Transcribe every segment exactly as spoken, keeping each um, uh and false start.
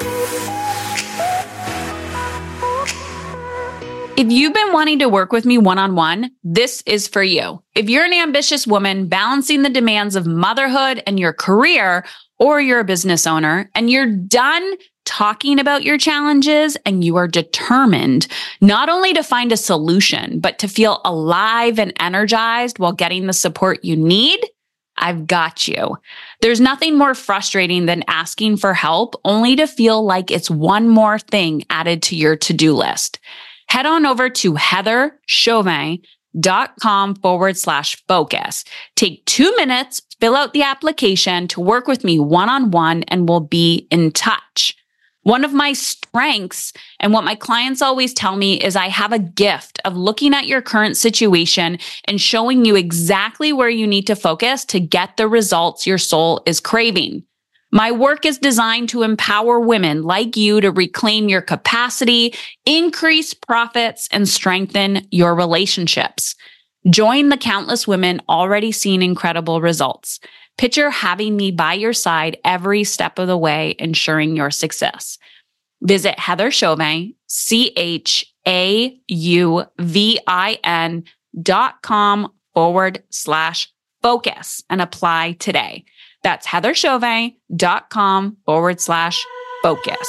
If you've been wanting to work with me one-on-one, this is for you. If you're an ambitious woman balancing the demands of motherhood and your career, or you're a business owner and you're done talking about your challenges and you are determined not only to find a solution, but to feel alive and energized while getting the support you need, I've got you. There's nothing more frustrating than asking for help only to feel like it's one more thing added to your to-do list. Head on over to heatherchauvin.com forward slash focus. Take two minutes, fill out the application to work with me one-on-one, and we'll be in touch. One of my strengths and what my clients always tell me is I have a gift of looking at your current situation and showing you exactly where you need to focus to get the results your soul is craving. My work is designed to empower women like you to reclaim your capacity, increase profits, and strengthen your relationships. Join the countless women already seeing incredible results. Picture having me by your side every step of the way, ensuring your success. Visit Heather Chauvin, C H A U V I N dot com forward slash focus and apply today. That's heatherchauvin.com forward slash focus.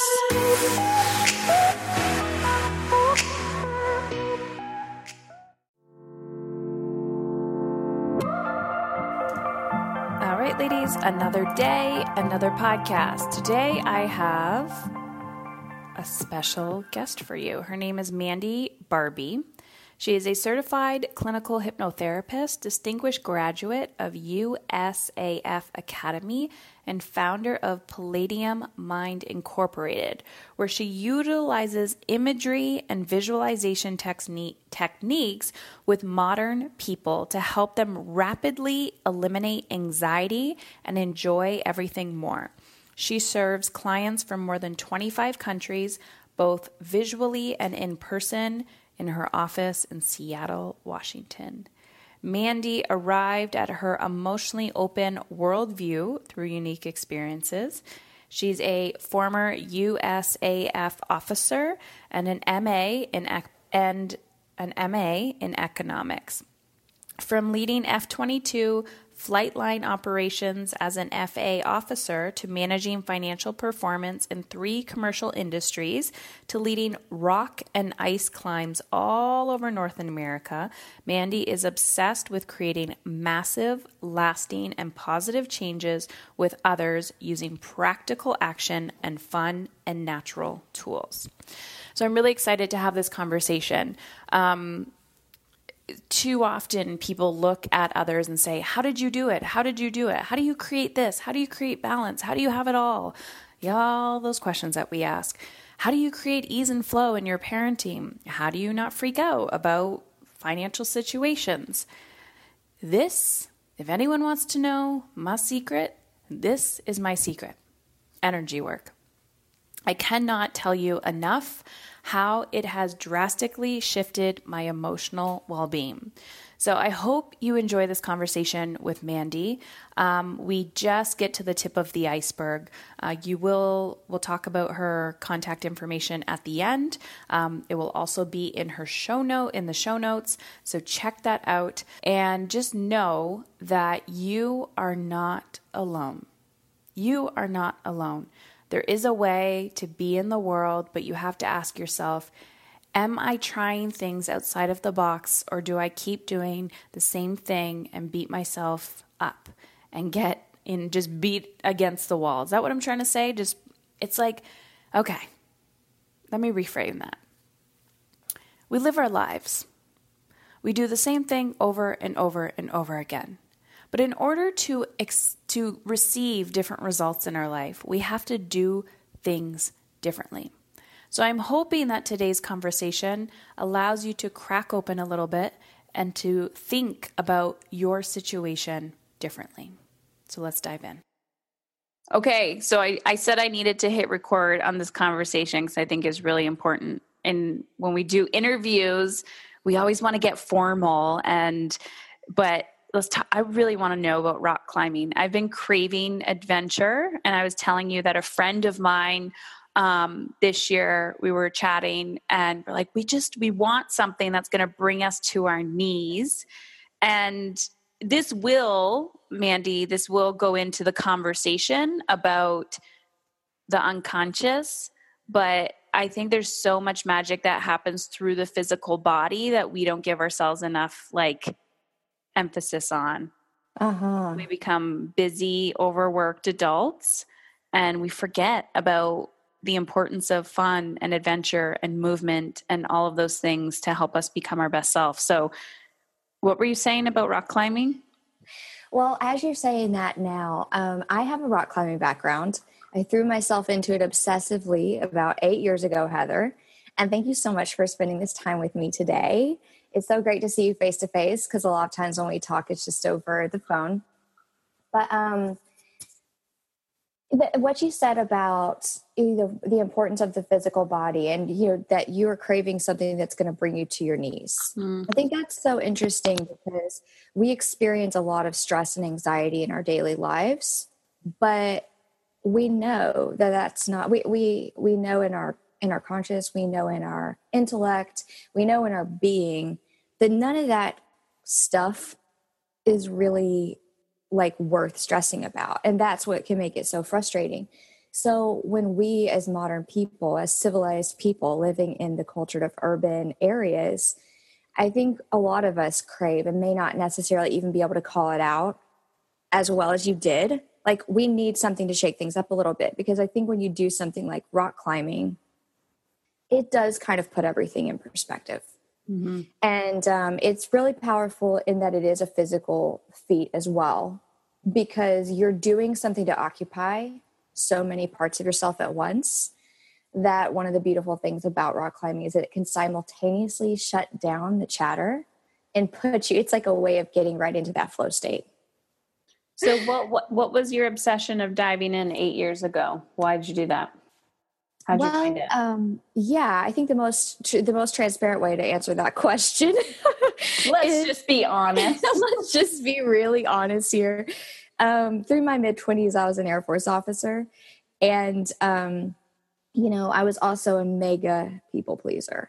All right, ladies, another day, another podcast. Today I have a special guest for you. Her name is Mandy Barbie. She is a certified clinical hypnotherapist, distinguished graduate of U S A F Academy, and founder of Palladium Mind Incorporated, where she utilizes imagery and visualization technique, techniques with modern people to help them rapidly eliminate anxiety and enjoy everything more. She serves clients from more than twenty-five countries, both visually and in person, in her office in Seattle, Washington. Mandy arrived at her emotionally open worldview through unique experiences. She's a former U S A F officer and an M A in and an M A in economics. From leading F twenty-two flight line operations as an F A officer to managing financial performance in three commercial industries to leading rock and ice climbs all over North America, Mandy is obsessed with creating massive, lasting, and positive changes with others using practical action and fun and natural tools. So I'm really excited to have this conversation. Um, Too often people look at others and say, how did you do it? How did you do it? How do you create this? How do you create balance? How do you have it all? Yeah, all those questions that we ask. How do you create ease and flow in your parenting? How do you not freak out about financial situations? This, if anyone wants to know my secret, this is my secret. Energy work. I cannot tell you enough how it has drastically shifted my emotional well-being. So I hope you enjoy this conversation with Mandy. Um, we just get to the tip of the iceberg. Uh, you will, we'll talk about her contact information at the end. Um, it will also be in her show note, in the show notes. So check that out and just know that you are not alone. You are not alone. There is a way to be in the world, but you have to ask yourself, am I trying things outside of the box, or do I keep doing the same thing and beat myself up and get in, just beat against the wall? Is that what I'm trying to say? Just, it's like, okay, let me reframe that. We live our lives. We do the same thing over and over and over again. But in order to ex- to receive different results in our life, we have to do things differently. So I'm hoping that today's conversation allows you to crack open a little bit and to think about your situation differently. So let's dive in. Okay, so I, I said I needed to hit record on this conversation because I think it's really important. And when we do interviews, we always want to get formal, and but let's talk, I really want to know about rock climbing. I've been craving adventure, and I was telling you that a friend of mine um, this year we were chatting and we're like, we just, we want something that's going to bring us to our knees. And this will, Mandy, this will go into the conversation about the unconscious, but I think there's so much magic that happens through the physical body that we don't give ourselves enough like emphasis on. Uh-huh. We become busy, overworked adults, and we forget about the importance of fun and adventure and movement and all of those things to help us become our best self. So what were you saying about rock climbing? Well, as you're saying that now, um, I have a rock climbing background. I threw myself into it obsessively about eight years ago, Heather. And thank you so much for spending this time with me today. It's so great to see you face to face because a lot of times when we talk, it's just over the phone. But um, the, what you said about the, the importance of the physical body and you know, that you are craving something that's going to bring you to your knees. Mm. I think that's so interesting because we experience a lot of stress and anxiety in our daily lives, but we know that that's not, we, we, we know in our, in our conscious, we know in our intellect, we know in our being that none of that stuff is really like worth stressing about. And that's what can make it so frustrating. So when we as modern people, as civilized people living in the cultured of urban areas, I think a lot of us crave and may not necessarily even be able to call it out as well as you did. Like we need something to shake things up a little bit because I think when you do something like rock climbing, it does kind of put everything in perspective. Mm-hmm. And um, it's really powerful in that it is a physical feat as well, because you're doing something to occupy so many parts of yourself at once that one of the beautiful things about rock climbing is that it can simultaneously shut down the chatter and put you, it's like a way of getting right into that flow state. So what, what, what was your obsession of diving in eight years ago? Why did you do that? How'd well, you find it? Um, yeah, I think the most the most transparent way to answer that question. Let's is, just be honest. Let's just be really honest here. Um, through my mid twenties, I was an Air Force officer, and um, you know, I was also a mega people pleaser,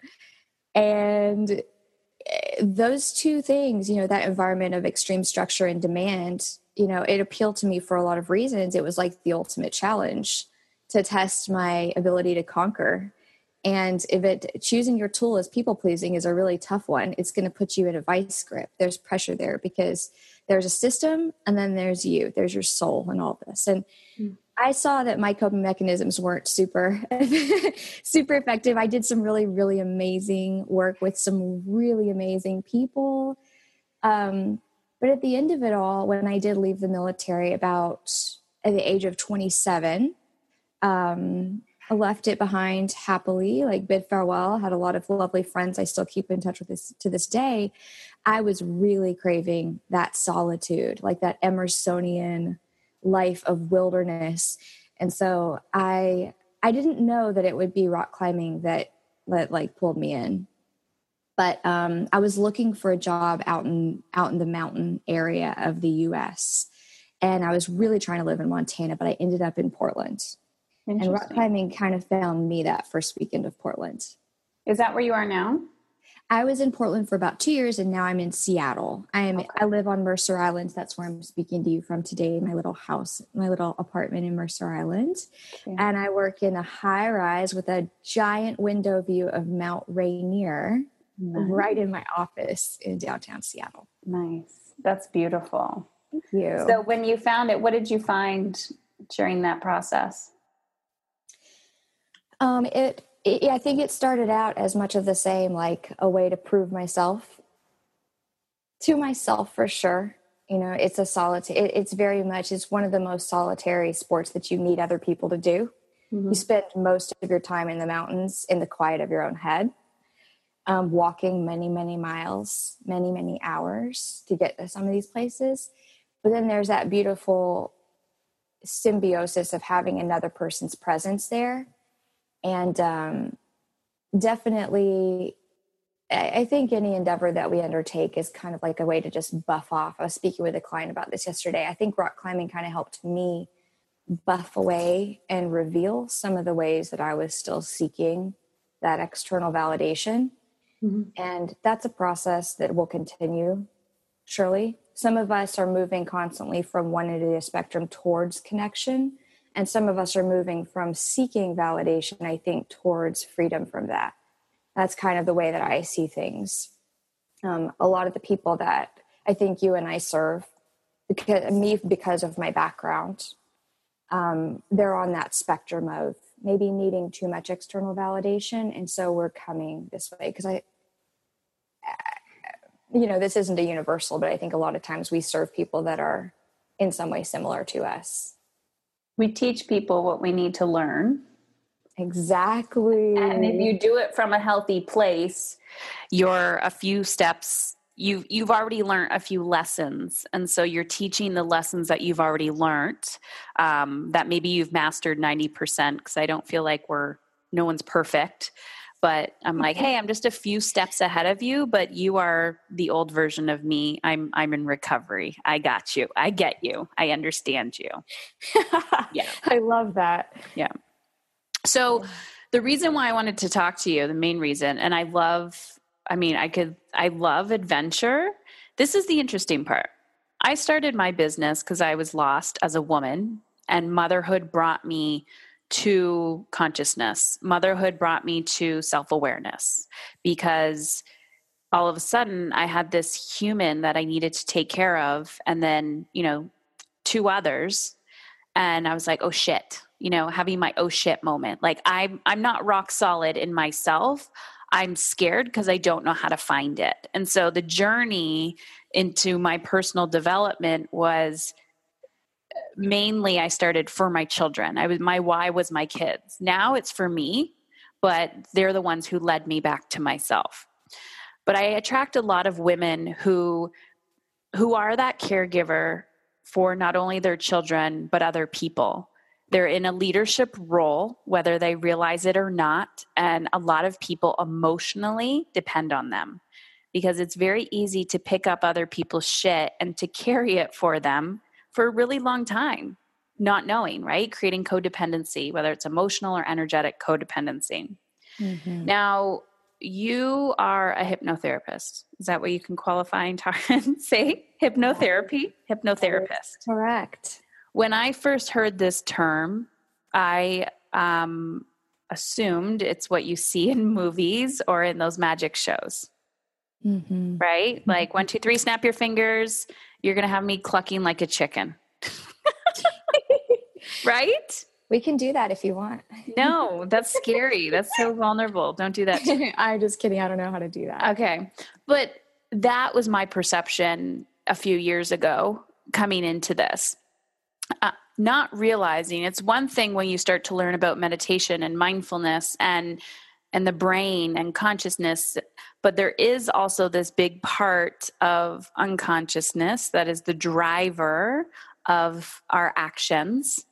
and those two things, you know, that environment of extreme structure and demand, you know, it appealed to me for a lot of reasons. It was like the ultimate challenge to test my ability to conquer. And if it choosing your tool as people pleasing is a really tough one, it's going to put you in a vice grip. There's pressure there because there's a system and then there's you, there's your soul and all this. And mm. I saw that my coping mechanisms weren't super, super effective. I did some really, really amazing work with some really amazing people. Um, but at the end of it all, when I did leave the military about at the age of twenty-seven, Um, I left it behind happily, like bid farewell, had a lot of lovely friends I still keep in touch with this to this day. I was really craving that solitude, like that Emersonian life of wilderness. And so I I didn't know that it would be rock climbing that that like pulled me in. But um, I was looking for a job out in out in the mountain area of the U S. And I was really trying to live in Montana, but I ended up in Portland. And rock climbing kind of found me that first weekend of Portland. Is that where you are now? I was in Portland for about two years, and now I'm in Seattle. I am. Okay. I live on Mercer Island. That's where I'm speaking to you from today, my little house, my little apartment in Mercer Island. Okay. And I work in a high rise with a giant window view of Mount Rainier nice. Right in my office in downtown Seattle. Nice. That's beautiful. Thank you. So when you found it, what did you find during that process? Um, it, it, I think it started out as much of the same, like a way to prove myself to myself for sure. You know, it's a solitary, it, it's very much, it's one of the most solitary sports that you need other people to do. Mm-hmm. You spend most of your time in the mountains in the quiet of your own head, um, walking many, many miles, many, many hours to get to some of these places. But then there's that beautiful symbiosis of having another person's presence there. And um, definitely, I think any endeavor that we undertake is kind of like a way to just buff off. I was speaking with a client about this yesterday. I think rock climbing kind of helped me buff away and reveal some of the ways that I was still seeking that external validation. Mm-hmm. And that's a process that will continue, surely. Some of us are moving constantly from one end of the spectrum towards connection, and some of us are moving from seeking validation, I think, towards freedom from that. That's kind of the way that I see things. Um, a lot of the people that I think you and I serve, because me, because of my background, um, they're on that spectrum of maybe needing too much external validation. And so we're coming this way because I, you know, this isn't a universal, but I think a lot of times we serve people that are in some way similar to us. We teach people what we need to learn. Exactly. And if you do it from a healthy place, you're a few steps, you've, you've already learned a few lessons. And so you're teaching the lessons that you've already learned, um, that maybe you've mastered ninety percent, because I don't feel like we're, no one's perfect. But I'm like, hey, I'm just a few steps ahead of you, but you are the old version of me. I'm I'm in recovery. I got you. I get you. I understand you. Yeah. I love that. Yeah. So the reason why I wanted to talk to you, the main reason, and I love, I mean, I could, I love adventure. This is the interesting part. I started my business because I was lost as a woman, and motherhood brought me to consciousness. Motherhood brought me to self-awareness, because all of a sudden I had this human that I needed to take care of, and then, you know, two others. And I was like, oh shit, you know, having my oh shit moment. Like I'm, I'm not rock solid in myself. I'm scared because I don't know how to find it. And so the journey into my personal development was mainly I started for my children. I was, my why was my kids. Now it's for me, but they're the ones who led me back to myself. But I attract a lot of women who, who are that caregiver for not only their children, but other people. They're in a leadership role, whether they realize it or not. And a lot of people emotionally depend on them, because it's very easy to pick up other people's shit and to carry it for them for a really long time, not knowing, right? Creating codependency, whether it's emotional or energetic codependency. Mm-hmm. Now, you are a hypnotherapist. Is that what you can qualify and talk and say? Hypnotherapy, hypnotherapist. Correct. When I first heard this term, I um, assumed it's what you see in movies or in those magic shows, mm-hmm. right? Mm-hmm. Like one, two, three, snap your fingers. You're going to have me clucking like a chicken, right? We can do that if you want. No, that's scary. That's so vulnerable. Don't do that. I'm just kidding. I don't know how to do that. Okay. But that was my perception a few years ago coming into this. Uh, not realizing it's one thing when you start to learn about meditation and mindfulness and and the brain and consciousness, but there is also this big part of unconsciousness that is the driver of our actions.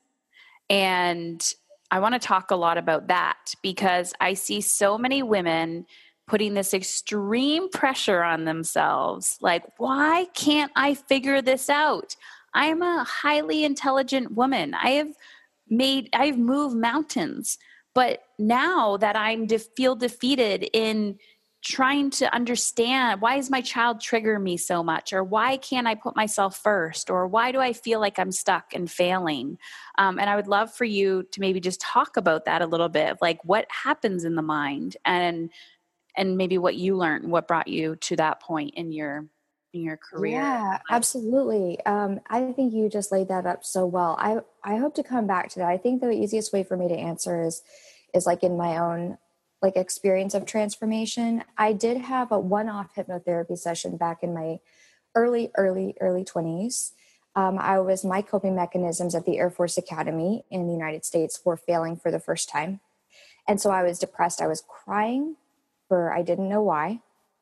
And I want to talk a lot about that, because I see so many women putting this extreme pressure on themselves. Like, why can't I figure this out? I'm a highly intelligent woman. I have made, I've moved mountains. But now that I'm de- feel defeated in trying to understand, why does my child trigger me so much? Or why can't I put myself first? Or why do I feel like I'm stuck and failing? Um, and I would love for you to maybe just talk about that a little bit, like what happens in the mind, and and maybe what you learned, what brought you to that point in your in your career. Yeah, absolutely. Um, I think you just laid that up so well. I, I hope to come back to that. I think the easiest way for me to answer is, is like in my own like experience of transformation. I did have a one-off hypnotherapy session back in my early, early, early twenties. Um, I was, my coping mechanisms at the Air Force Academy in the United States were failing for the first time. And so I was depressed. I was crying for, I didn't know why.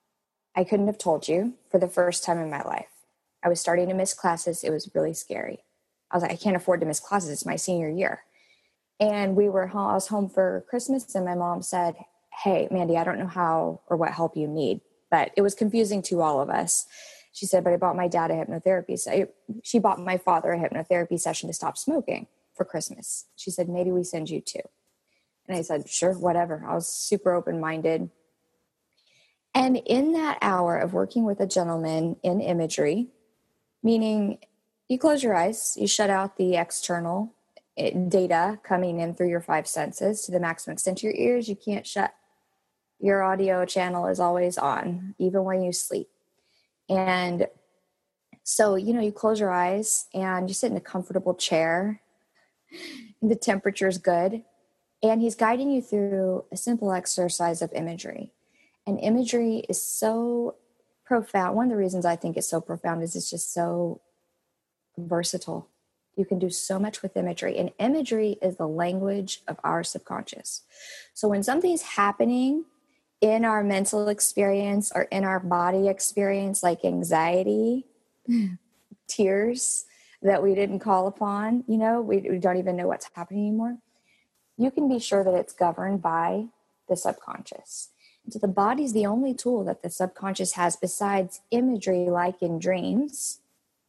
I couldn't have told you, for the first time in my life. I was starting to miss classes. It was really scary. I was like, I can't afford to miss classes. It's my senior year. And we were home, I was home for Christmas, and my mom said, hey, Mandy, I don't know how or what help you need, but it was confusing to all of us. She said, but I bought my dad a hypnotherapy. So she bought my father a hypnotherapy session to stop smoking. for Christmas. She said, maybe we send you two. And I said, sure, whatever. I was super open-minded. And in that hour of working with a gentleman in imagery, meaning you close your eyes, you shut out the external data coming in through your five senses to the maximum extent. Your ears, you can't shut. Your audio channel is always on, even when you sleep. And so, you know, you close your eyes and you sit in a comfortable chair. The temperature is good. And he's guiding you through a simple exercise of imagery. And imagery is so profound. One of the reasons I think it's so profound is it's just so versatile. You can do so much with imagery. And imagery is the language of our subconscious. So when something's happening in our mental experience or in our body experience, like anxiety, tears that we didn't call upon, you know, we, we don't even know what's happening anymore. You can be sure that it's governed by the subconscious. And so the body's the only tool that the subconscious has besides imagery, like in dreams.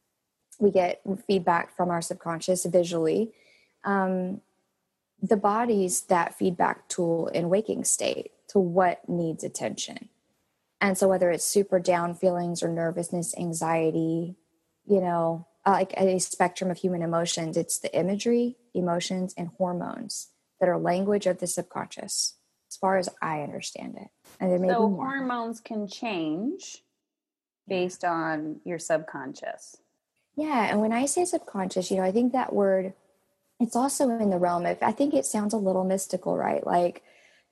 We get feedback from our subconscious visually. Um, the body's that feedback tool in waking state to what needs attention. And so whether it's super down feelings or nervousness, anxiety, you know, uh, like a spectrum of human emotions, it's the imagery, emotions, and hormones that are language of the subconscious, as far as I understand it. And there may so be more. Hormones can change based on your subconscious. Yeah, and when I say subconscious, you know, I think that word, it's also in the realm of, I think it sounds a little mystical, right? Like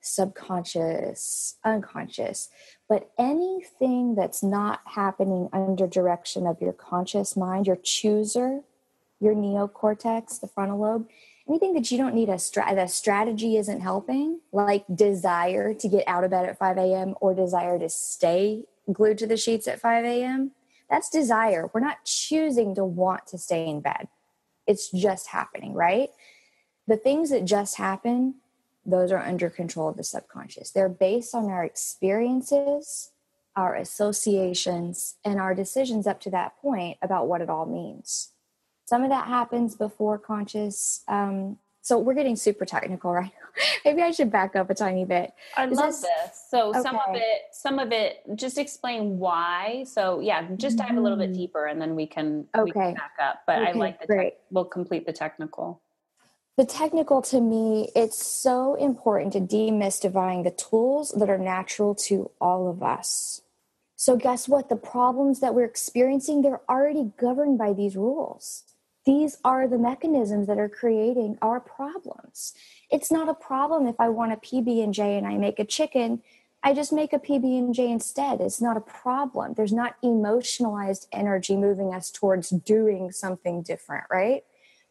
subconscious, unconscious. But anything that's not happening under direction of your conscious mind, your chooser, your neocortex, the frontal lobe, anything that you don't need a stra- the strategy isn't helping, like desire to get out of bed at five a.m. or desire to stay glued to the sheets at five a.m., that's desire. We're not choosing to want to stay in bed. It's just happening, right? The things that just happen, those are under control of the subconscious. They're based on our experiences, our associations, and our decisions up to that point about what it all means. Some of that happens before conscious. Um, so we're getting super technical right now. Maybe I should back up a tiny bit. I Is love this, this. So okay. some of it, some of it, just explain why. So yeah, just dive a little bit Mhm. deeper and then we can, Okay. we can back up. But Okay, I like the great. tech, we'll complete the technical. The technical, to me, it's so important to demystifying the tools that are natural to all of us. So guess what? The problems that we're experiencing, they're already governed by these rules. These are the mechanisms that are creating our problems. It's not a problem if I want a P B and J and I make a chicken, I just make a P B and J instead. It's not a problem. There's not emotionalized energy moving us towards doing something different, right?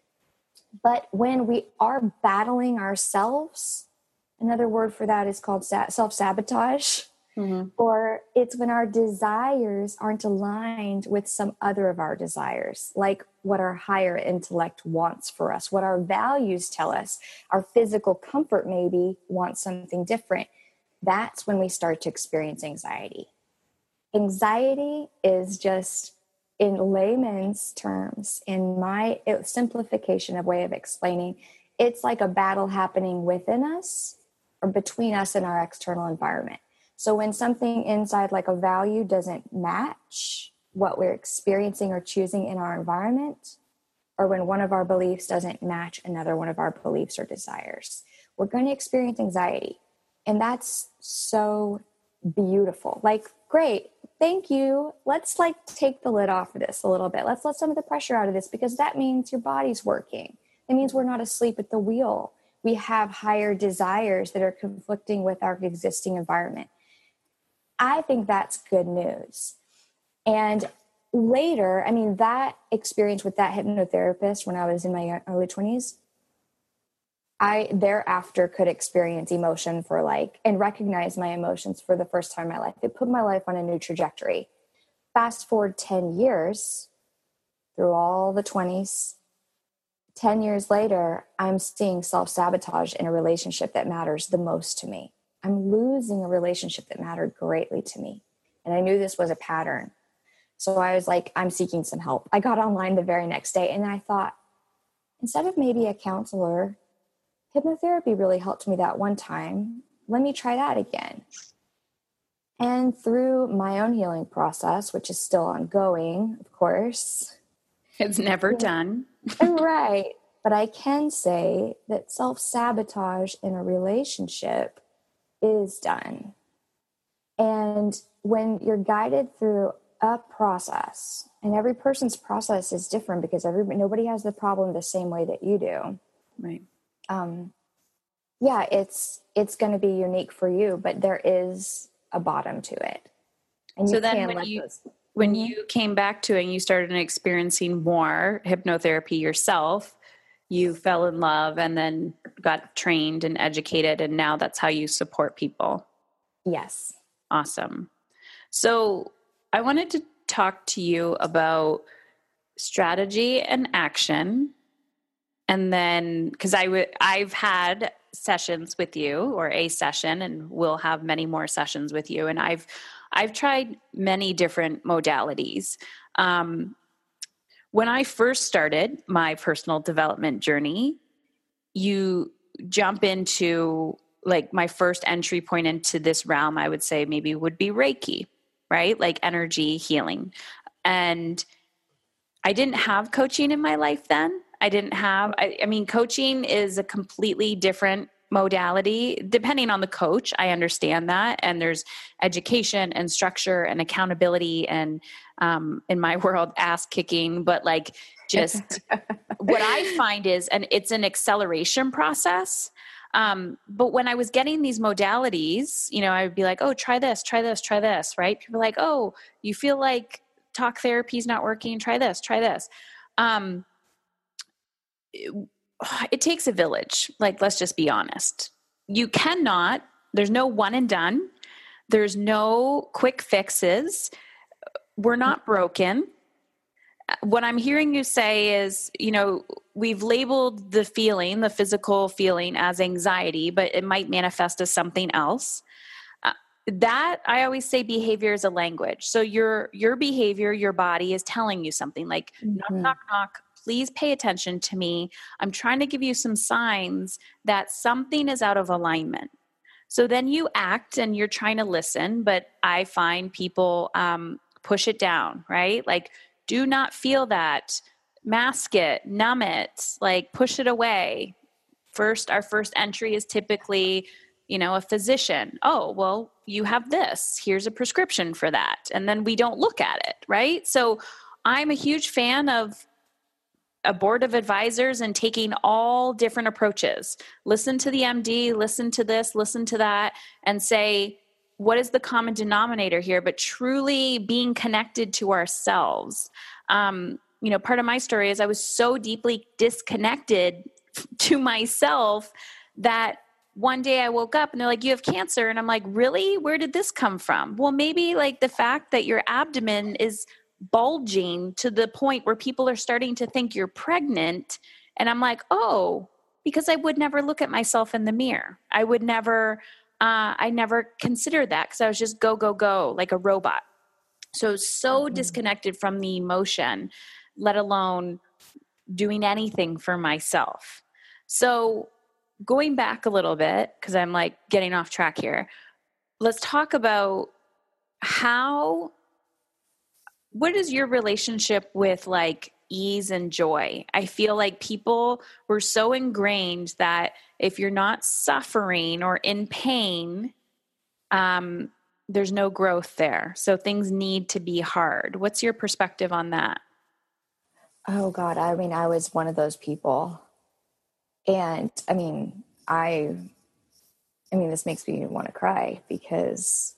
But when we are battling ourselves, another word for that is called self-sabotage, mm-hmm. or it's when our desires aren't aligned with some other of our desires, like what our higher intellect wants for us, what our values tell us, our physical comfort maybe wants something different. That's when we start to experience anxiety. Anxiety is just, in layman's terms, in my simplification of way of explaining, it's like a battle happening within us or between us and our external environment. So when something inside, like a value, doesn't match what we're experiencing or choosing in our environment, or when one of our beliefs doesn't match another one of our beliefs or desires, we're going to experience anxiety. And that's so beautiful. Like, great. Thank you. Let's like take the lid off of this a little bit. Let's let some of the pressure out of this, because that means your body's working. It means we're not asleep at the wheel. We have higher desires that are conflicting with our existing environment. I think that's good news. And later, I mean, that experience with that hypnotherapist when I was in my early twenties, I thereafter could experience emotion for like, and recognize my emotions for the first time in my life. It put my life on a new trajectory. Fast forward ten years through all the twenties, ten years later, I'm seeing self-sabotage in a relationship that matters the most to me. I'm losing a relationship that mattered greatly to me. And I knew this was a pattern. So I was like, I'm seeking some help. I got online the very next day and I thought, instead of maybe a counselor, hypnotherapy really helped me that one time. Let me try that again. And through my own healing process, which is still ongoing, of course. It's never done. Right. But I can say that self-sabotage in a relationship is done. And when you're guided through a process, and every person's process is different because every, nobody has the problem the same way that you do. Right. Um, yeah, it's it's going to be unique for you, but there is a bottom to it. And so you then can when let you those... when Mm-hmm. you came back to it and you started experiencing more hypnotherapy yourself, you fell in love and then got trained and educated, and now that's how you support people. Yes. Awesome. So I wanted to talk to you about strategy and action. And then, because I w- I've had sessions with you, or a session, and we'll have many more sessions with you. And I've I've tried many different modalities. Um, when I first started my personal development journey, you jump into, like, my first entry point into this realm, I would say maybe would be Reiki, right? Like energy healing. And I didn't have coaching in my life then. I didn't have, I, I mean, coaching is a completely different modality depending on the coach. I understand that. And there's education and structure and accountability and, um, in my world, ass kicking, but like just what I find is, and it's an acceleration process. Um, but when I was getting these modalities, you know, I would be like, oh, try this, try this, try this, right? People are like, oh, you feel like talk therapy is not working. Try this, try this. Um, it, it takes a village. Like, let's just be honest. You cannot, there's no one and done. There's no quick fixes. We're not broken. What I'm hearing you say is, you know, we've labeled the feeling, the physical feeling, as anxiety, but it might manifest as something else. Uh, that I always say behavior is a language. So your, your behavior, your body is telling you something like, mm-hmm. knock, knock, knock, please pay attention to me. I'm trying to give you some signs that something is out of alignment. So then you act and you're trying to listen, but I find people um, push it down, right? Like, do not feel that, mask it, numb it, like push it away. First, our first entry is typically, you know, a physician. Oh, well, you have this. Here's a prescription for that. And then we don't look at it, right? So I'm a huge fan of a board of advisors and taking all different approaches. Listen to the M D, listen to this, listen to that, and say, what is the common denominator here? But truly being connected to ourselves. Um, you know, part of my story is I was so deeply disconnected to myself that one day I woke up and they're like, you have cancer. And I'm like, really? Where did this come from? Well, maybe like the fact that your abdomen is bulging to the point where people are starting to think you're pregnant. And I'm like, oh, because I would never look at myself in the mirror. I would never... Uh, I never considered that because I was just go, go, go like a robot. So, so mm-hmm. disconnected from the emotion, let alone doing anything for myself. So going back a little bit, because I'm like getting off track here, let's talk about how, what is your relationship with like ease and joy? I feel like people were so ingrained that if you're not suffering or in pain, um, there's no growth there. So things need to be hard. What's your perspective on that? Oh God. I mean, I was one of those people. And I mean, I, I mean, this makes me want to cry because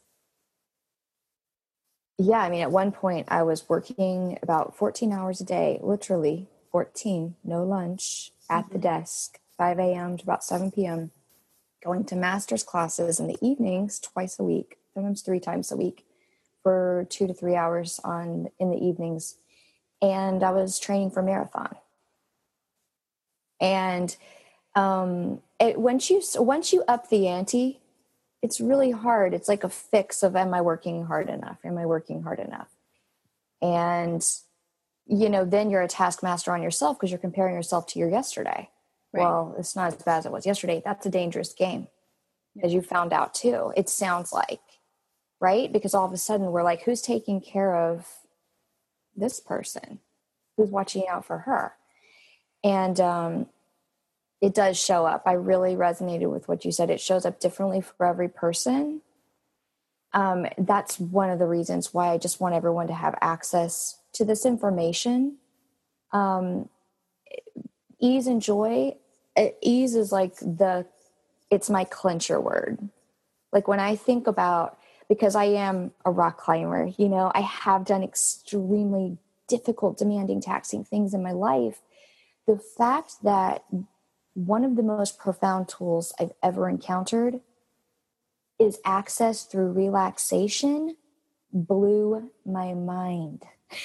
yeah, I mean, at one point I was working about fourteen hours a day, literally fourteen, no lunch, at mm-hmm. the desk, five a.m. to about seven p.m., going to master's classes in the evenings twice a week, sometimes three times a week for two to three hours on in the evenings. And I was training for marathon. And um, it, once you once you up the ante, it's really hard. It's like a fix of, am I working hard enough? Am I working hard enough? And you know, then you're a taskmaster on yourself because you're comparing yourself to your yesterday. Right. Well, it's not as bad as it was yesterday. That's a dangerous game, yeah. as you found out too. It sounds like, right? Because all of a sudden we're like, who's taking care of this person? Who's watching out for her? And um, it does show up. I really resonated with what you said. It shows up differently for every person. Um, that's one of the reasons why I just want everyone to have access to this information. Um, ease and joy. Ease is like the, it's my clincher word. Like when I think about, because I am a rock climber, you know, I have done extremely difficult, demanding, taxing things in my life. The fact that one of the most profound tools I've ever encountered is access through relaxation blew my mind.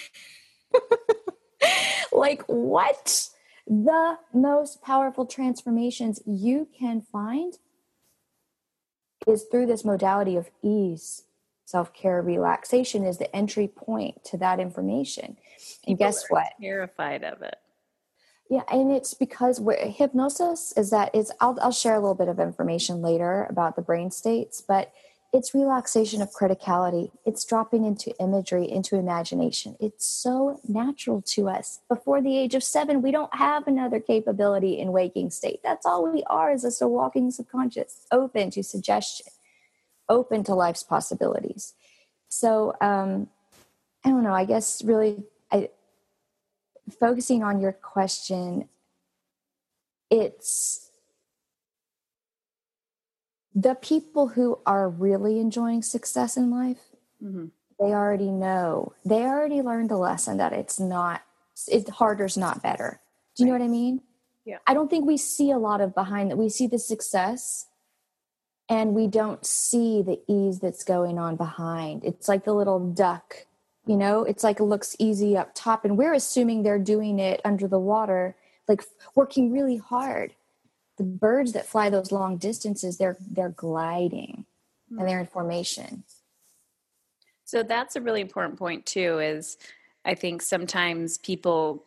Like, what? The most powerful transformations you can find is through this modality of ease. Self-care, relaxation is the entry point to that information. And People guess what? Terrified of it. Yeah, and it's because hypnosis is that it's, I'll, I'll share a little bit of information later about the brain states, but it's relaxation of criticality. It's dropping into imagery, into imagination. It's so natural to us. Before the age of seven, we don't have another capability in waking state. That's all we are, is just a walking subconscious, open to suggestion, open to life's possibilities. So, um, I don't know, I guess really, I, focusing on your question, it's the people who are really enjoying success in life, mm-hmm. they already know, they already learned the lesson that it's not, it's harder's not better. Do you right. know what I mean? Yeah. I don't think we see a lot of behind that. We see the success and we don't see the ease that's going on behind. It's like the little duck, you know, it's like it looks easy up top and we're assuming they're doing it under the water, like working really hard. The birds that fly those long distances, they're they're gliding mm-hmm. and they're in formation. So that's a really important point too, is I think sometimes people,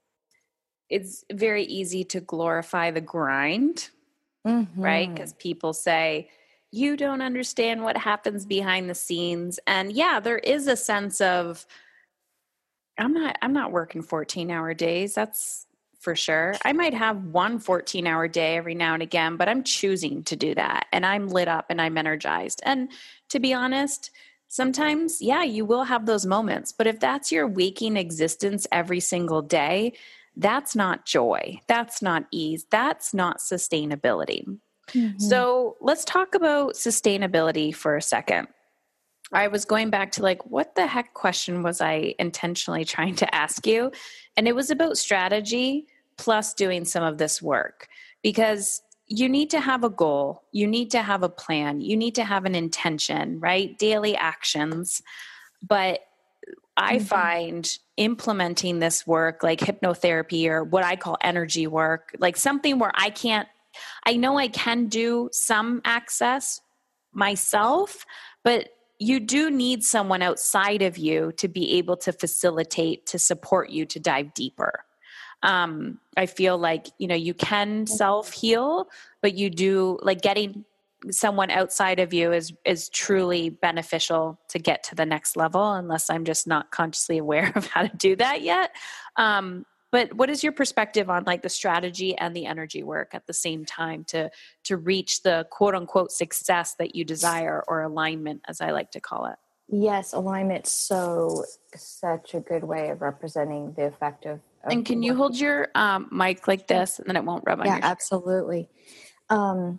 it's very easy to glorify the grind, mm-hmm. right? Because people say, you don't understand what happens behind the scenes. And yeah, there is a sense of, I'm not, I'm not working fourteen hour days. That's for sure. I might have one fourteen hour day every now and again, but I'm choosing to do that. And I'm lit up and I'm energized. And to be honest, sometimes, yeah, you will have those moments, but if that's your waking existence every single day, that's not joy. That's not ease. That's not sustainability. Mm-hmm. So let's talk about sustainability for a second. I was going back to like, what the heck question was I intentionally trying to ask you? And it was about strategy plus doing some of this work, because you need to have a goal. You need to have a plan. You need to have an intention, right? Daily actions. But I mm-hmm. find implementing this work like hypnotherapy or what I call energy work, like something where I can't, I know I can do some access myself, but you do need someone outside of you to be able to facilitate, to support you to dive deeper. Um, I feel like, you know, you can self-heal, but you do like getting someone outside of you is, is truly beneficial to get to the next level, unless I'm just not consciously aware of how to do that yet. Um, but what is your perspective on like the strategy and the energy work at the same time to, to reach the quote unquote success that you desire, or alignment, as I like to call it? Yes. Alignment. So such a good way of representing the effect of, of and can you hold your um, mic like this and then it won't rub on yeah, your shirt? Absolutely. Um,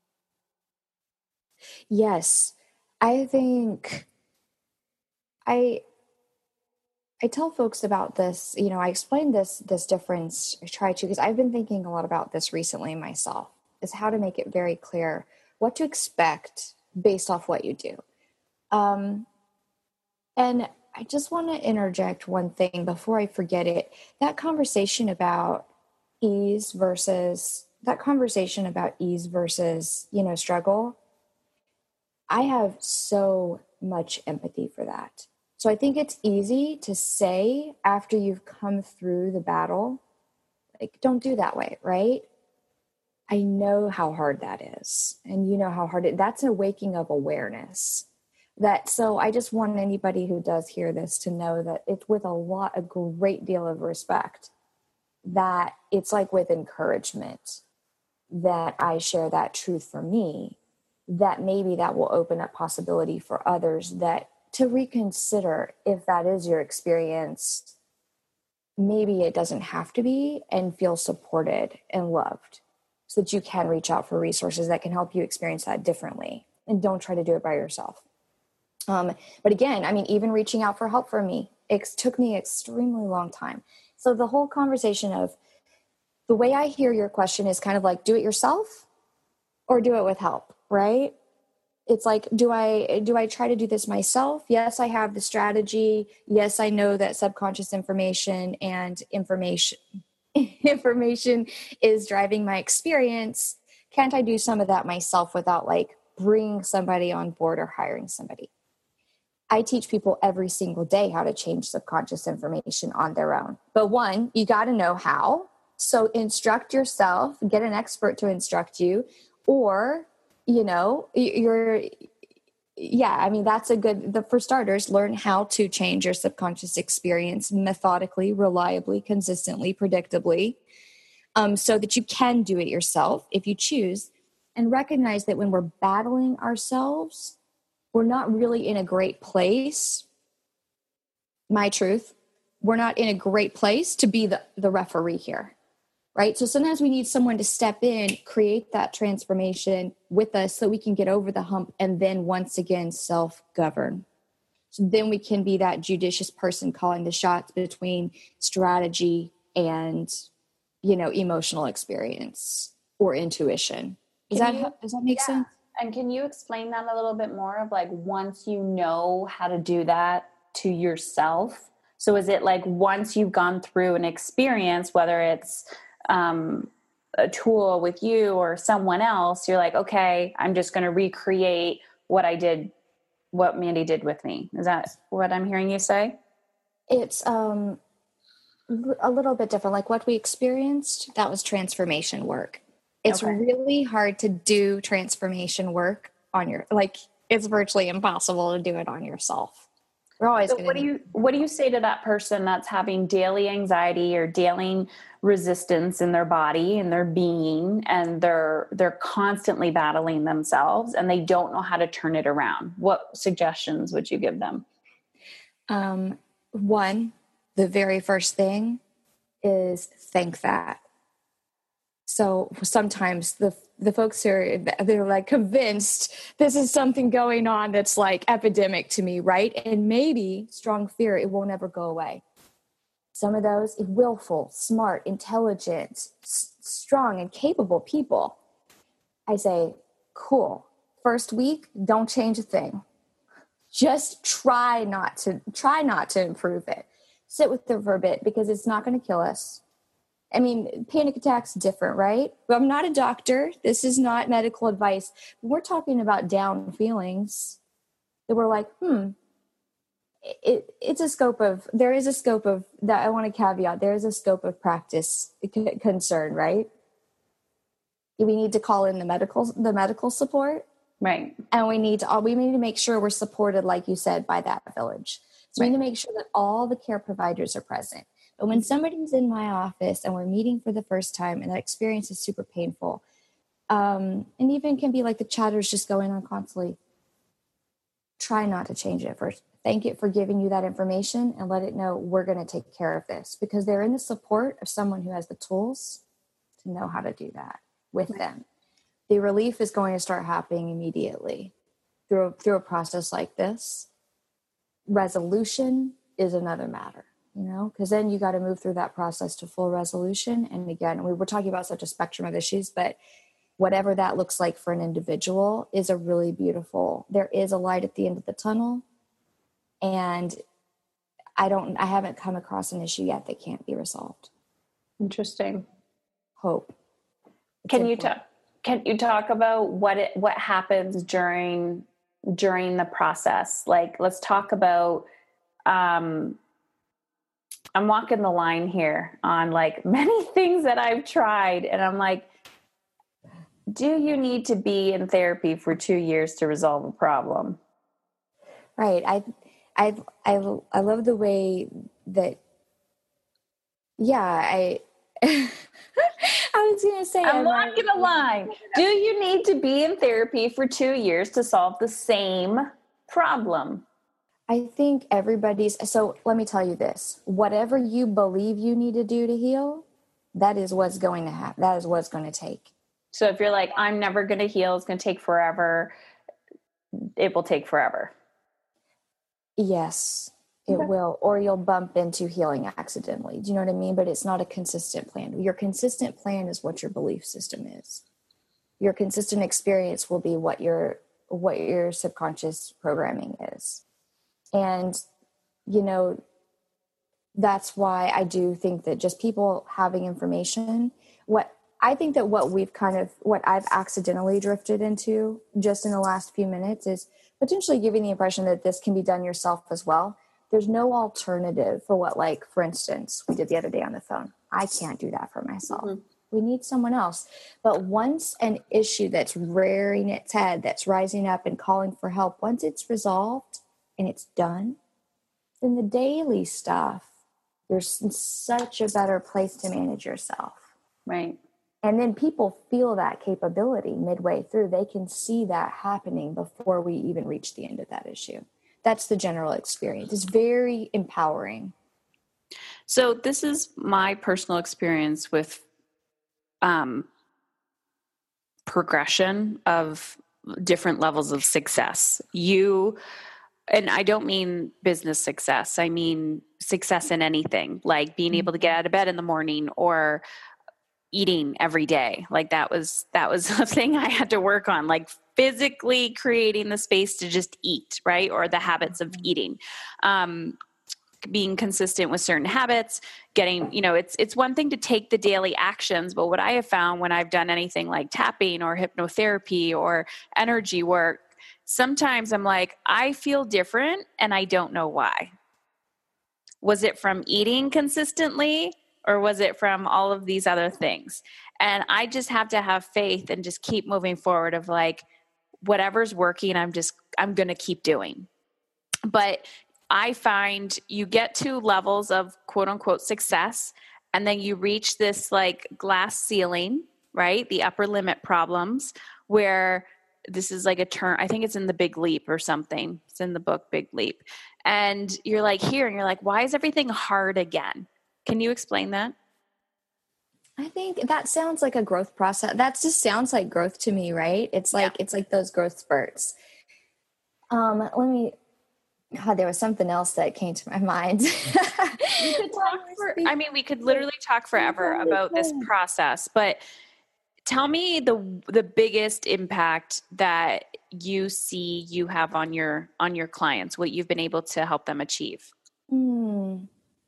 yes. I think I, I tell folks about this, you know, I explained this, this difference, I try to, because I've been thinking a lot about this recently myself, is how to make it very clear what to expect based off what you do. Um, and I just want to interject one thing before I forget it. That conversation about ease versus, that conversation about ease versus, you know, struggle, I have so much empathy for that. So I think it's easy to say after you've come through the battle, like, don't do that way, right? I know how hard that is. And you know how hard it, that's a waking of awareness. That, so I just want anybody who does hear this to know that it's with a lot, a great deal of respect, that it's like with encouragement that I share that truth for me, that maybe that will open up possibility for others, that to reconsider if that is your experience, maybe it doesn't have to be, and feel supported and loved, so that you can reach out for resources that can help you experience that differently, and don't try to do it by yourself. Um, but again, I mean, even reaching out for help for me, it took me extremely long time. So the whole conversation of, the way I hear your question is kind of like, do it yourself or do it with help, right? It's like, do I, do I try to do this myself? Yes, I have the strategy. Yes, I know that subconscious information and information, information is driving my experience. Can't I do some of that myself without like bringing somebody on board or hiring somebody? I teach people every single day how to change subconscious information on their own. But one, you got to know how. So instruct yourself, get an expert to instruct you, or, you know, you're, yeah, I mean, that's a good, the, for starters, learn how to change your subconscious experience methodically, reliably, consistently, predictably, um, so that you can do it yourself if you choose, and recognize that when we're battling ourselves, we're not really in a great place. My truth, we're not in a great place to be the, the referee here, right? So sometimes we need someone to step in, create that transformation with us so we can get over the hump, and then once again, self-govern. So then we can be that judicious person calling the shots between strategy and, you know, emotional experience or intuition. Does Can that, you, does that make yeah. sense? And can you explain that a little bit more of like, once you know how to do that to yourself? So is it like once you've gone through an experience, whether it's um, a tool with you or someone else, you're like, okay, I'm just going to recreate what I did, what Mandy did with me. Is that what I'm hearing you say? It's um, a little bit different. Like what we experienced, that was transformation work. It's okay. Really hard to do transformation work on your, like, it's virtually impossible to do it on yourself. We're always so going what to do you what do you say to that person that's having daily anxiety or daily resistance in their body and their being, and they're they're constantly battling themselves and they don't know how to turn it around? What suggestions would you give them? Um, one, the very first thing is thank that. So sometimes the the folks who are, they're like convinced this is something going on that's like epidemic to me, right? And maybe strong fear, it won't ever go away. Some of those willful, smart, intelligent, s- strong, and capable people, I say, cool. First week, don't change a thing. Just try not to try not to improve it. Sit with it for a bit, because it's not going to kill us. I mean, panic attacks different, right? But I'm not a doctor. This is not medical advice. We're talking about down feelings that we're like, hmm, it, it's a scope of, there is a scope of, that I want to caveat, there is a scope of practice concern, right? We need to call in the medical, the medical support. Right. And we need to, we need to make sure we're supported, like you said, by that village. So right. We need to make sure that all the care providers are present. But when somebody's in my office and we're meeting for the first time and that experience is super painful, um, and even can be like the chatter's just going on constantly, try not to change it first. Thank it for giving you that information and let it know we're going to take care of this, because they're in the support of someone who has the tools to know how to do that with right. them. The relief is going to start happening immediately through, through a process like this. Resolution is another matter. You know, because then you got to move through that process to full resolution. And again, we were talking about such a spectrum of issues, but whatever that looks like for an individual is a really beautiful, there is a light at the end of the tunnel. And I don't, I haven't come across an issue yet that can't be resolved. Interesting. Hope. It's can important. you talk, can you talk about what it, what happens during, during the process? Like, let's talk about um, I'm walking the line here on like many things that I've tried. And I'm like, do you need to be in therapy for two years to resolve a problem? Right. I, I, I, I love the way that, yeah, I, I was going to say, I'm walking a line. Do you need to be in therapy for two years to solve the same problem? I think everybody's, so let me tell you this, whatever you believe you need to do to heal, that is what's going to happen. That is what's going to take. So if you're like, I'm never going to heal, it's going to take forever, it will take forever. Yes, it okay. will. Or you'll bump into healing accidentally. Do you know what I mean? But it's not a consistent plan. Your consistent plan is what your belief system is. Your consistent experience will be what your, what your subconscious programming is. And, you know, that's why I do think that just people having information, what I think that what we've kind of, what I've accidentally drifted into just in the last few minutes is potentially giving the impression that this can be done yourself as well. There's no alternative for what, like, for instance, we did the other day on the phone. I can't do that for myself. Mm-hmm. We need someone else. But once an issue that's rearing its head, that's rising up and calling for help, once it's resolved and it's done, then the daily stuff, you're in such a better place to manage yourself. Right. And then people feel that capability midway through. They can see that happening before we even reach the end of that issue. That's the general experience. It's very empowering. So this is my personal experience with um, progression of different levels of success. You, and I don't mean business success. I mean success in anything, like being able to get out of bed in the morning or eating every day. Like that was, that was a thing I had to work on, like physically creating the space to just eat, right? Or the habits of eating, um, being consistent with certain habits, getting, you know, it's, it's one thing to take the daily actions, but what I have found when I've done anything like tapping or hypnotherapy or energy work, sometimes I'm like, I feel different and I don't know why. Was it from eating consistently? Or was it from all of these other things? And I just have to have faith and just keep moving forward of like, whatever's working, I'm just, I'm going to keep doing. But I find you get to levels of quote unquote success, and then you reach this like glass ceiling, right? The upper limit problems, where this is like a term, I think it's in the Big Leap or something. It's in the book, Big Leap. And you're like here and you're like, why is everything hard again? Can you explain that? I think that sounds like a growth process. That just sounds like growth to me, right? It's like, yeah. It's like those growth spurts. Um, let me, God, there was something else that came to my mind. We could talk for, I mean, we could literally talk forever about this process, but tell me the, the biggest impact that you see you have on your, on your clients, what you've been able to help them achieve. Hmm.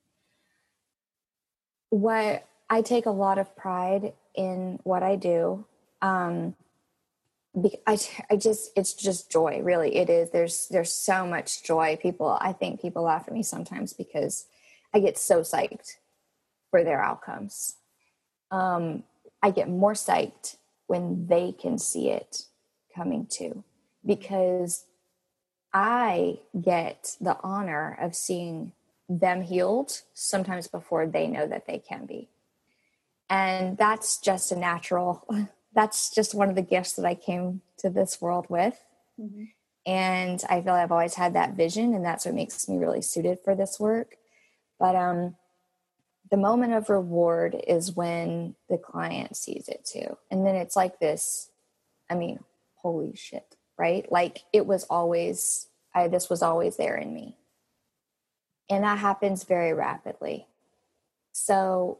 What I take a lot of pride in what I do. Um, I, I just, it's just joy, really. It is. There's, there's so much joy. People, I think people laugh at me sometimes because I get so psyched for their outcomes. Um, I get more psyched when they can see it coming too, because I get the honor of seeing them healed sometimes before they know that they can be. And that's just a natural, that's just one of the gifts that I came to this world with. Mm-hmm. And I feel I've always had that vision, and that's what makes me really suited for this work. But um, the moment of reward is when the client sees it too. And then it's like this, I mean, holy shit, right? Like it was always, I, this was always there in me. And that happens very rapidly. So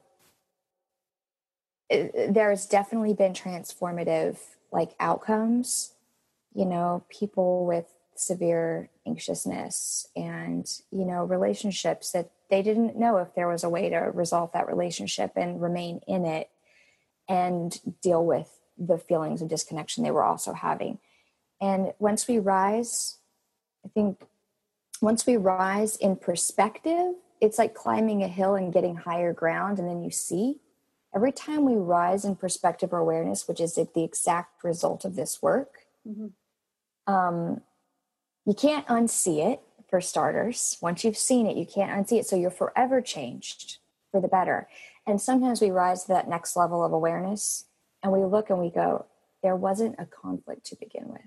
it, there's definitely been transformative like outcomes, you know, people with severe anxiousness and, you know, relationships that they didn't know if there was a way to resolve that relationship and remain in it and deal with the feelings of disconnection they were also having. And once we rise, I think once we rise in perspective, it's like climbing a hill and getting higher ground, and then you see. Every time we rise in perspective or awareness, which is the exact result of this work, mm-hmm. um, you can't unsee it, for starters. Once you've seen it, you can't unsee it. So you're forever changed for the better. And sometimes we rise to that next level of awareness and we look and we go, there wasn't a conflict to begin with.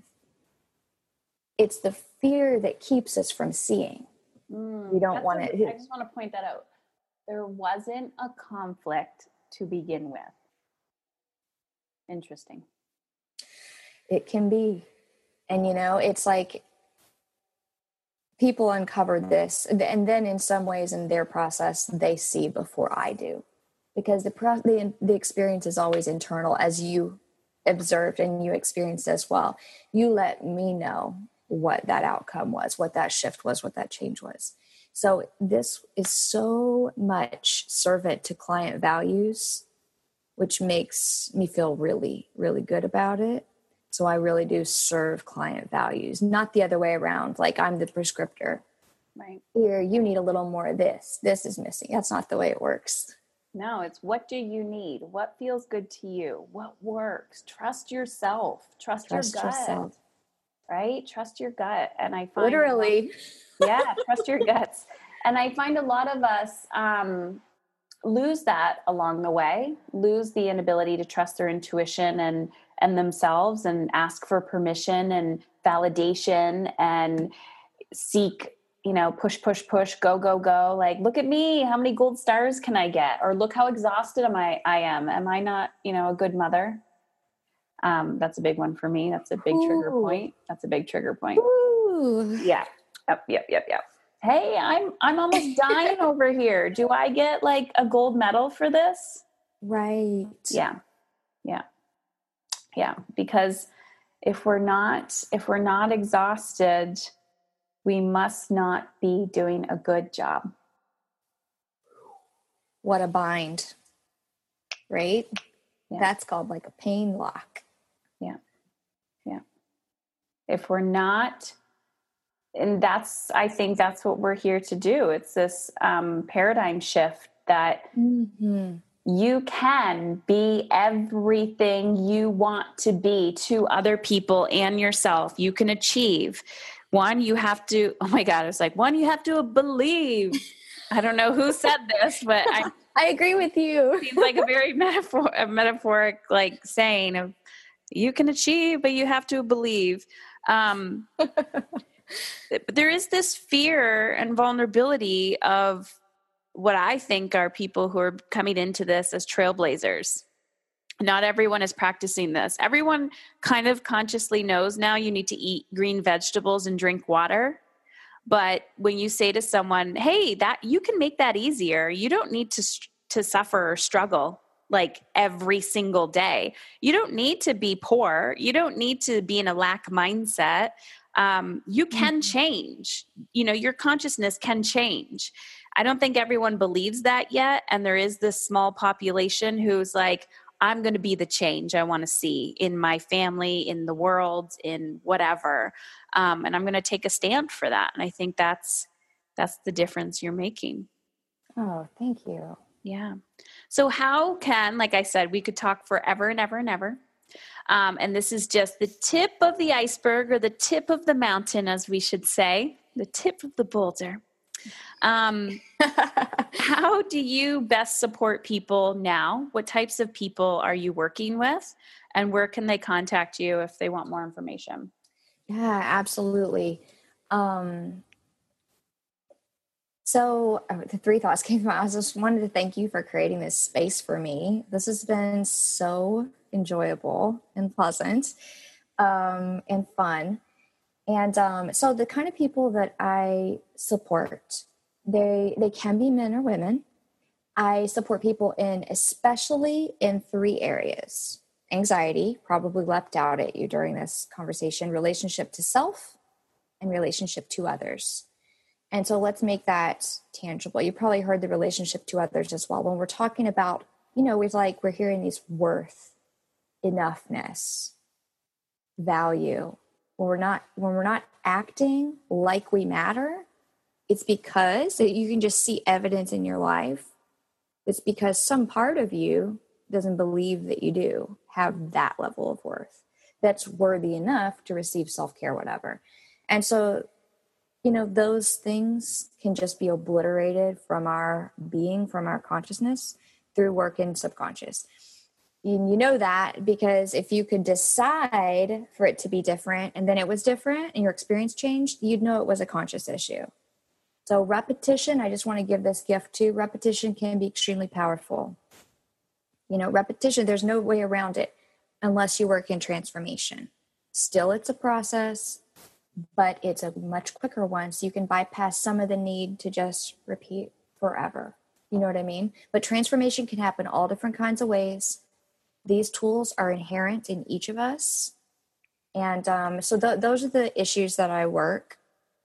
It's the fear that keeps us from seeing. Mm, we don't want to. it. I just want to point that out. There wasn't a conflict to begin with. Interesting. It can be. And, you know, it's like people uncovered this. And then in some ways in their process, they see before I do. Because the, pro- the, the experience is always internal, as you observed and you experienced as well. You let me know what that outcome was, what that shift was, what that change was. So this is so much servant to client values, which makes me feel really, really good about it. So I really do serve client values, not the other way around. Like I'm the prescriptor. Right. Here, you need a little more of this. This is missing. That's not the way it works. No, it's what do you need? What feels good to you? What works? Trust yourself. Trust, Trust your gut. Yourself. Right? Trust your gut. And I find literally, yeah, trust your guts. And I find a lot of us um, lose that along the way, lose the inability to trust their intuition and and themselves, and ask for permission and validation and seek, you know, push, push, push, go, go, go. Like, look at me. How many gold stars can I get? Or look how exhausted am I, I am. Am I not, you know, a good mother? Um, that's a big one for me. That's a big Ooh. trigger point. That's a big trigger point. Ooh. Yeah. Yep. Yep. Yep. Yep. Hey, I'm, I'm almost dying over here. Do I get like a gold medal for this? Right. Yeah. Yeah. Yeah. Because if we're not, if we're not exhausted, we must not be doing a good job. What a bind, right? Yeah. That's called like a pain lock. Yeah. Yeah. If we're not, and that's, I think that's what we're here to do. It's this um, paradigm shift that mm-hmm. you can be everything you want to be to other people and yourself. You can achieve. One, you have to, oh my God, it's like, one, you have to believe. I don't know who said this, but I I agree with you. Seems like a very metaphor, a metaphoric like saying of you can achieve, but you have to believe. Um, but there is this fear and vulnerability of what I think are people who are coming into this as trailblazers. Not everyone is practicing this. Everyone kind of consciously knows now you need to eat green vegetables and drink water. But when you say to someone, hey, that you can make that easier. You don't need to, to suffer or struggle like every single day. You don't need to be poor. You don't need to be in a lack mindset. Um, you can change. You know, your consciousness can change. I don't think everyone believes that yet. And there is this small population who's like, I'm going to be the change I want to see in my family, in the world, in whatever. Um, and I'm going to take a stand for that. And I think that's, that's the difference you're making. Oh, thank you. Yeah. So how can, like I said, we could talk forever and ever and ever. Um, and this is just the tip of the iceberg, or the tip of the mountain, as we should say, the tip of the boulder. Um, how do you best support people now? What types of people are you working with, and where can they contact you if they want more information? Yeah, absolutely. Um, so uh, the three thoughts came to mind. I just wanted to thank you for creating this space for me. This has been so enjoyable and pleasant, um, and fun. And um, so the kind of people that I support, they they can be men or women. I support people in, especially in three areas. Anxiety, probably leapt out at you during this conversation, relationship to self, and relationship to others. And so let's make that tangible. You probably heard the relationship to others as well. When we're talking about, you know, we're like, we're hearing these worth, enoughness, value. When we're not, when we're not acting like we matter, it's because that you can just see evidence in your life. It's because some part of you doesn't believe that you do have that level of worth that's worthy enough to receive self-care, whatever. And so, you know, those things can just be obliterated from our being, from our consciousness through work in subconscious. And you know that because if you could decide for it to be different and then it was different and your experience changed, you'd know it was a conscious issue. So repetition, I just want to give this gift to. Repetition can be extremely powerful. You know, repetition, there's no way around it unless you work in transformation. Still, it's a process, but it's a much quicker one. So you can bypass some of the need to just repeat forever. You know what I mean? But transformation can happen all different kinds of ways. These tools are inherent in each of us. And um, so th- those are the issues that I work.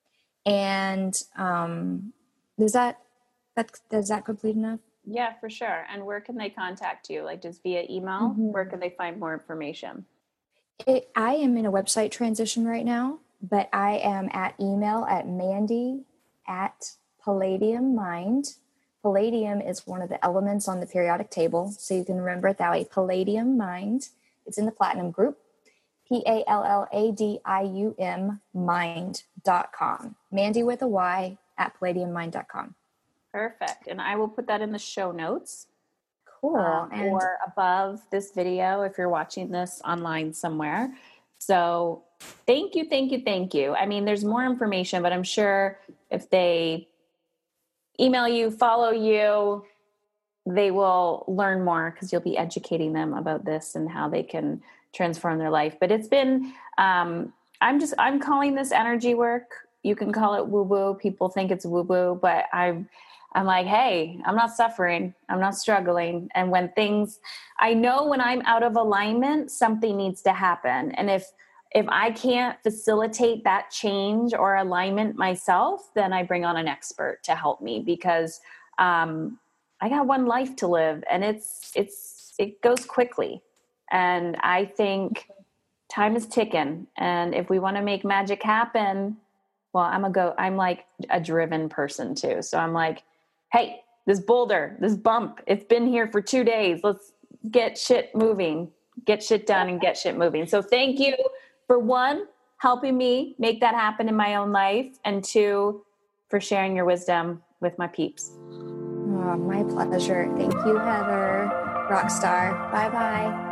And um, does that, that, does that complete enough? Yeah, for sure. And where can they contact you? Like just via email? Mm-hmm. Where can they find more information? It, I am in a website transition right now, but I am at email at Mandy at Palladium Mind. Palladium is one of the elements on the periodic table, so you can remember it that way. Palladium Mind. It's in the Platinum Group. P A L L A D I U M mind dot com. Mandy with a Y at palladium mind dot com. Perfect. And I will put that in the show notes. Cool. Um, and or above this video if you're watching this online somewhere. So thank you, thank you, thank you. I mean, there's more information, but I'm sure if they email you, follow you, they will learn more because you'll be educating them about this and how they can transform their life. But it's been, um, I'm just, I'm calling this energy work. You can call it woo-woo. People think it's woo-woo, but I've, I'm like, hey, I'm not suffering. I'm not struggling. And when things, I know when I'm out of alignment, something needs to happen. And if, if I can't facilitate that change or alignment myself, then I bring on an expert to help me because, um, I got one life to live and it's, it's, it goes quickly. And I think time is ticking. And if we want to make magic happen, well, I'm a go, I'm like a driven person too. So I'm like, hey, this boulder, this bump, it's been here for two days. Let's get shit moving, get shit done and get shit moving. So thank you for one, helping me make that happen in my own life. And two, for sharing your wisdom with my peeps. Oh, my pleasure. Thank you, Heather. Rockstar. Bye-bye.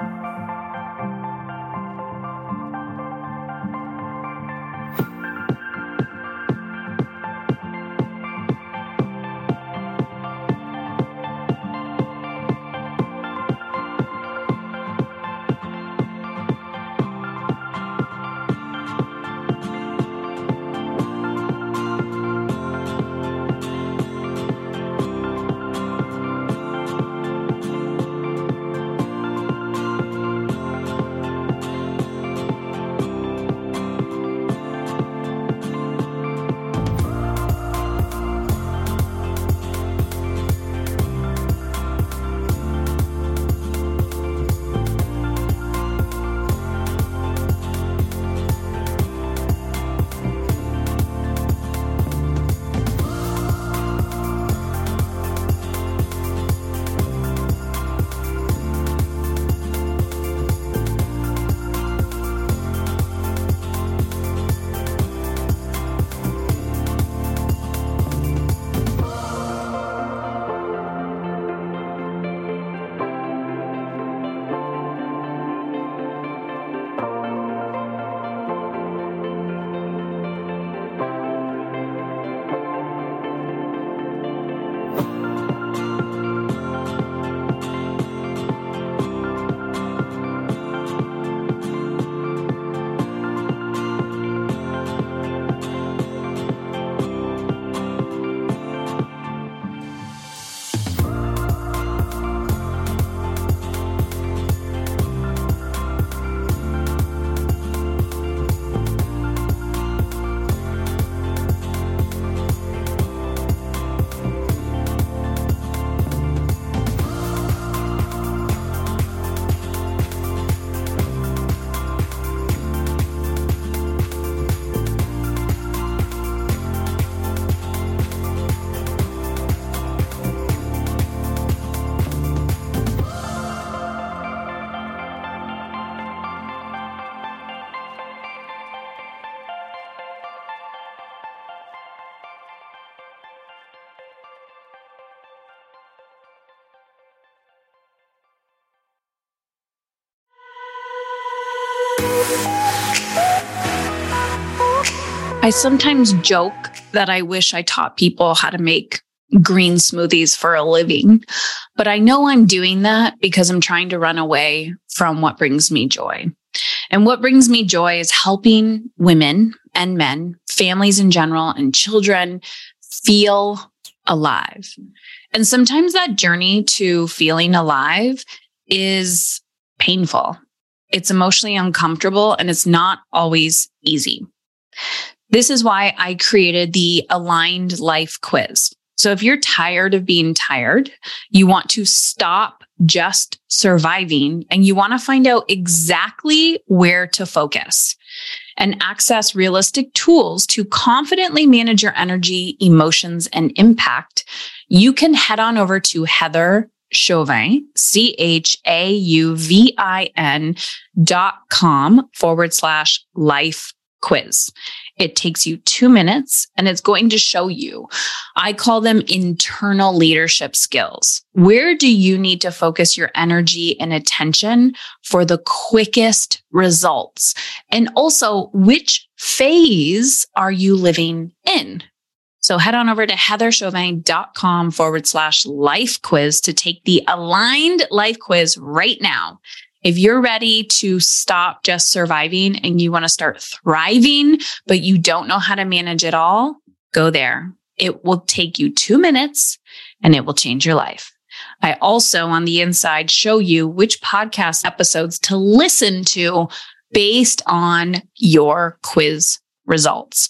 I sometimes joke that I wish I taught people how to make green smoothies for a living, but I know I'm doing that because I'm trying to run away from what brings me joy. And what brings me joy is helping women and men, families in general, and children feel alive. And sometimes that journey to feeling alive is painful. It's emotionally uncomfortable, and it's not always easy. This is why I created the Aligned Life Quiz. So if you're tired of being tired, you want to stop just surviving, and you want to find out exactly where to focus and access realistic tools to confidently manage your energy, emotions, and impact, you can head on over to Heather Chauvin, C H A U V I N dot com forward slash life quiz. It takes you two minutes and it's going to show you, I call them internal leadership skills. Where do you need to focus your energy and attention for the quickest results? And also, which phase are you living in? So head on over to heatherchauvin.com forward slash life quiz to take the Aligned Life Quiz right now. If you're ready to stop just surviving and you want to start thriving, but you don't know how to manage it all, go there. It will take you two minutes and it will change your life. I also, on the inside, show you which podcast episodes to listen to based on your quiz results.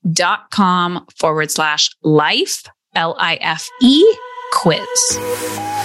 heatherchauvin.com forward slash life, L I F E, quiz.